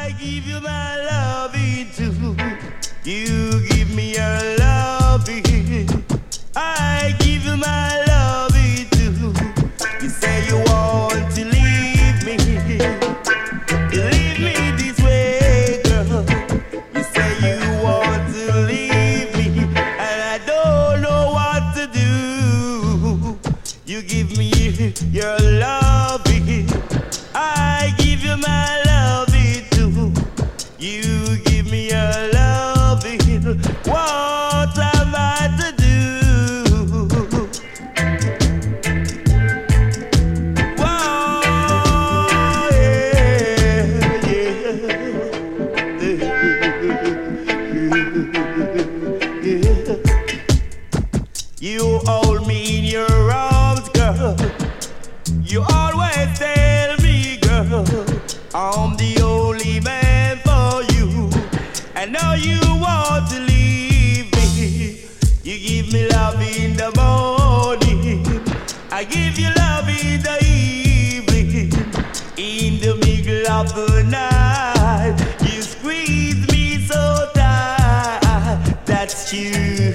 give you my loving too. You give me your loving. I give you my loving too. You say you want to leave me. You leave me this way, girl. You say you want to leave me, and I don't know what to do. You give me your loving. I give you my loving too. You give me your loving. What am I to do? Whoa, yeah, yeah. You hold me in your arms, girl. You always tell me, girl, I'm the only man for you. And now you want to leave me. You give me love in the morning, I give you love in the evening. In the middle of the night, you squeeze me so tight. That's you.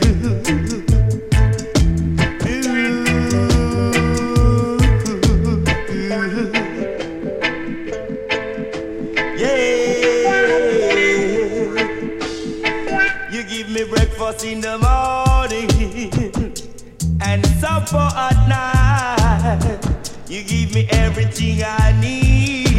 Breakfast in the morning and supper at night. You give me everything I need.